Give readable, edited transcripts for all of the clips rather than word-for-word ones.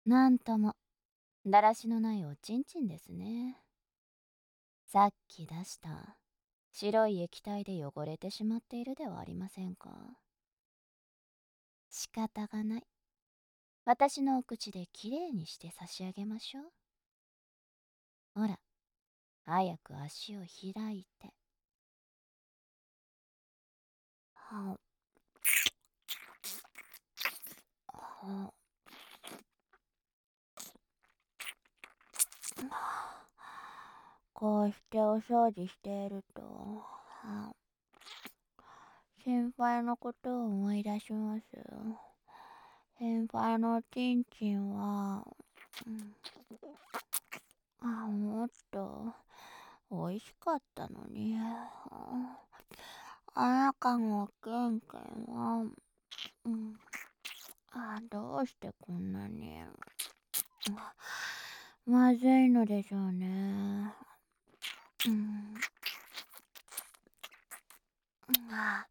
なんとも、だらしのないおちんちんですね。さっき出した白い液体で汚れてしまっているではありませんか。仕方がない。私のお口できれいにして差し上げましょう。ほら、早く足を開いて。ははこうしてお掃除していると、先輩のことを思い出します。先輩のちんちんは、もっと美味しかったのに。あなたのケンケンは、うん、どうしてこんなに、まずいのでしょうね。うん、あ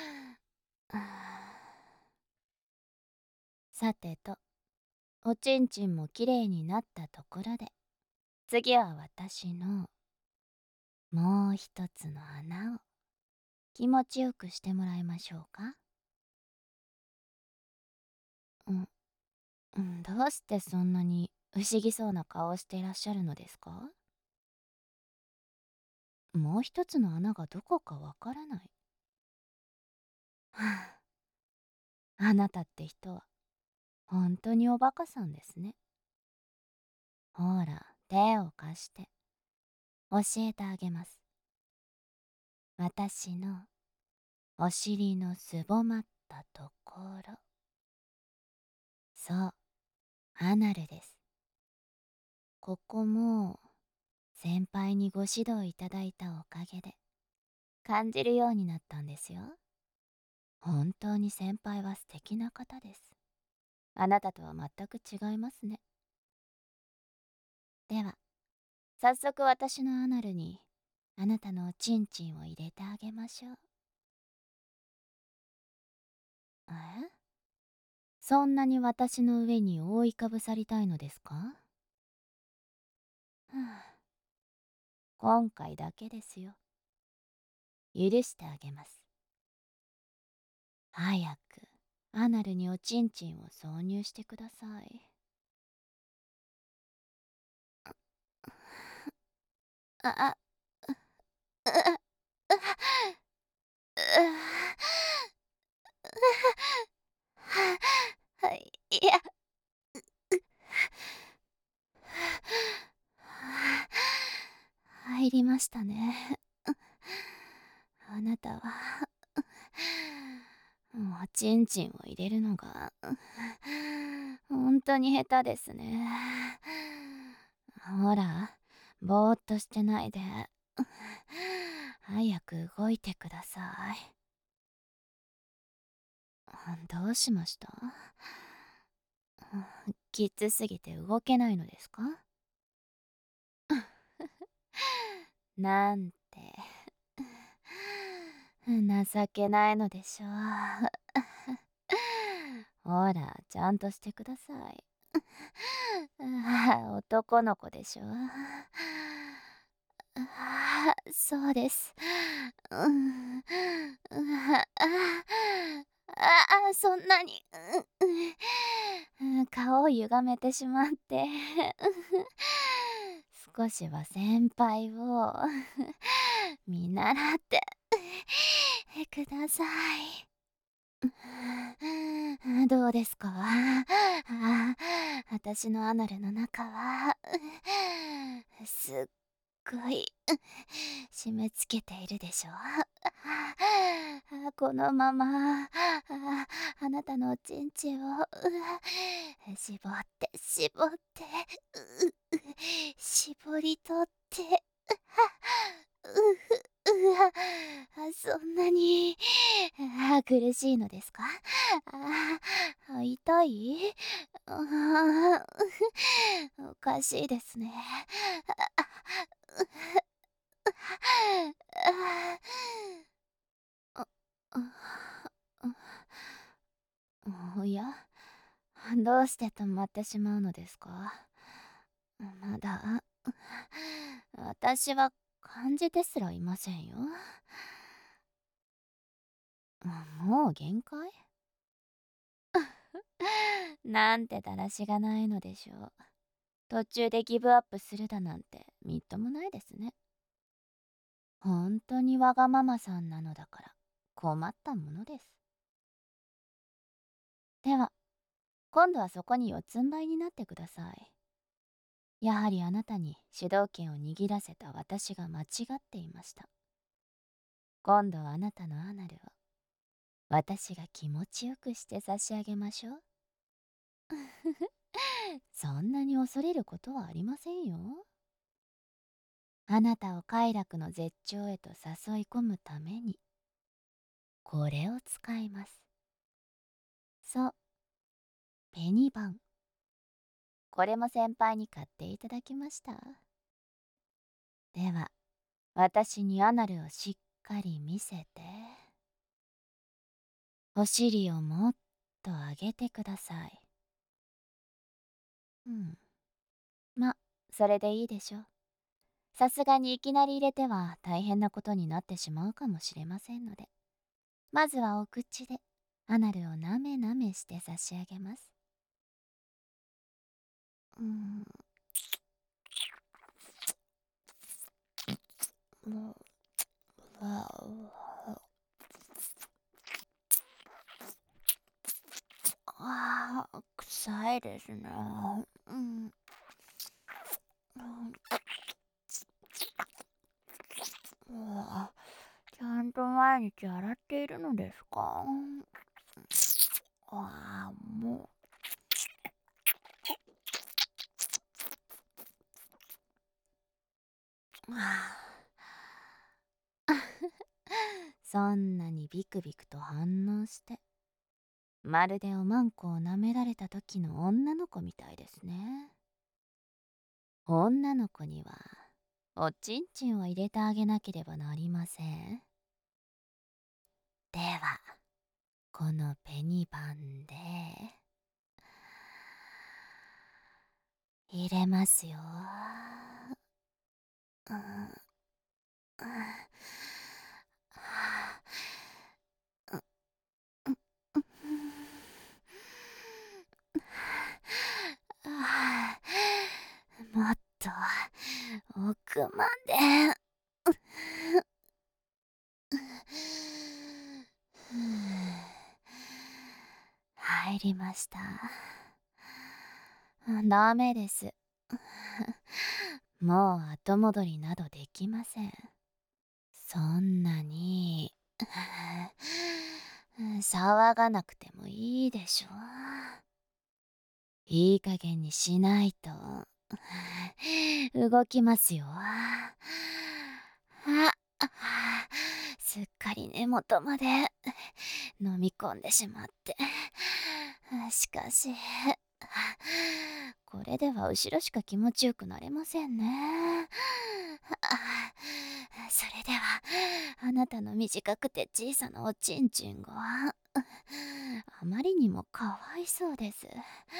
さてと、おちんちんもきれいになったところで、次は私のもう一つの穴を気持ちよくしてもらいましょうか。どうしてそんなに不思議そうな顔をしていらっしゃるのですか。もう一つの穴がどこかわからない。はあ、あなたって人は本当におバカさんですね。ほら、手を貸して教えてあげます。私のお尻のすぼまったところ。そう、アナルです。ここも先輩にご指導いただいたおかげで感じるようになったんですよ。本当に先輩は素敵な方です。あなたとは全く違いますね。では、早速私のアナルにあなたのおちんちんを入れてあげましょう。え、そんなに私の上に覆いかぶさりたいのですか。はあ、今回だけですよ。許してあげます。早くアナルにおちんちんを挿入してください。あ、あ、う、う、はい、いや、入りましたね。あなたは、もうちんちんを入れるのが、本当に下手ですね。ほら、ぼーっとしてないで、早く動いてください。どうしました。きつすぎて動けないのですか。なんて情けないのでしょう。ほら、ちゃんとしてください。男の子でしょ。そうです。うん、そんなに、顔を歪めてしまって、少しは先輩を見習ってください。どうですか。私のアナルの中はすっごい締め付けているでしょ。このままあなたのおちんちんを絞って絞って絞り取ってそんなに苦しいのですか。痛い。あおかしいですね。ああおや、 どうして止まってしまうのですか？まだ、私は感じてすらいませんよ。もう限界？なんてだらしがないのでしょう。途中でギブアップするだなんてみっともないですね。本当にわがままさんなのだから困ったものです。では、今度はそこに四つん這いになってください。やはりあなたに主導権を握らせた私が間違っていました。今度はあなたのアナルを私が気持ちよくして差し上げましょう。そんなに恐れることはありませんよ。あなたを快楽の絶頂へと誘い込むためにこれを使います。そう、ペニバン。これも先輩に買っていただきました。では、私にアナルをしっかり見せて、お尻をもっと上げてください。ま、それでいいでしょう。さすがにいきなり入れては大変なことになってしまうかもしれませんので、まずはお口でアナルをなめなめして差し上げます。もう、臭いですね。うん。ちゃんと毎日洗っているのですか？もう。そんなにビクビクと反応して、まるでおまんこを舐められた時の女の子みたいですね。女の子にはおちんちんを入れてあげなければなりません。では、このペニバンで入れますよ。うんもっと奥まで。入りました。ダメです。もう後戻りなどできません。そんなに騒がなくてもいいでしょ。いい加減にしないと動きますよ。すっかり根元まで飲み込んでしまって。しかし、これでは後ろしか気持ちよくなれませんね。それでは、あなたの短くて小さなおちんちんが、あまりにもかわいそうです。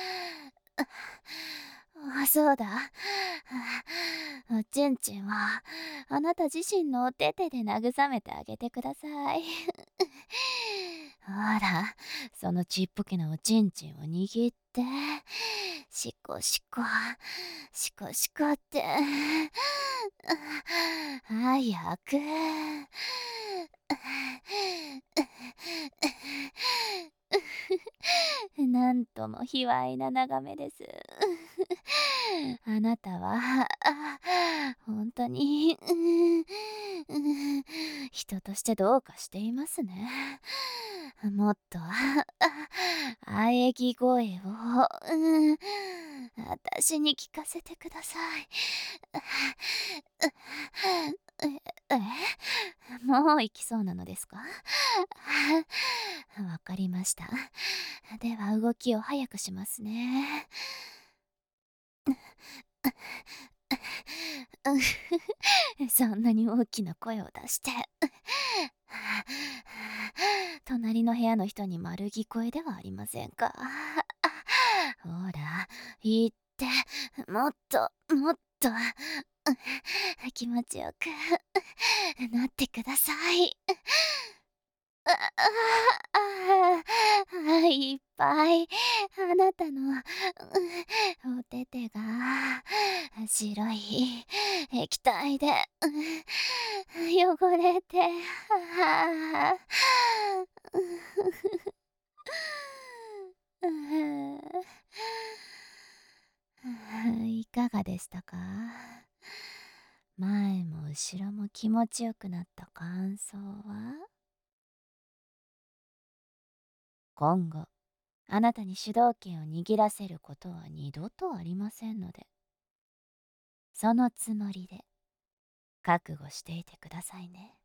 そうだ。おちんちんは、あなた自身のお手々で慰めてあげてください。ほら、そのちっぽけなおちんちんを握って、シコシコ、シコシコって、早く。なんとも卑猥な眺めです。あなたは、本当に、人としてどうかしていますね。もっと、喘ぎ声を、私に聞かせてください。もう行きそうなのですか？わかりました。では動きを早くしますね。そんなに大きな声を出して。隣の部屋の人に丸聞こえではありませんか。 ほら、言って、もっと、もっと、気持ちよくなってください。いっぱい、あなたの、お手手が、白い液体で、汚れて、いかがでしたか？前も後ろも気持ちよくなった感想は？今後、あなたに主導権を握らせることは二度とありませんので、そのつもりで覚悟していてくださいね。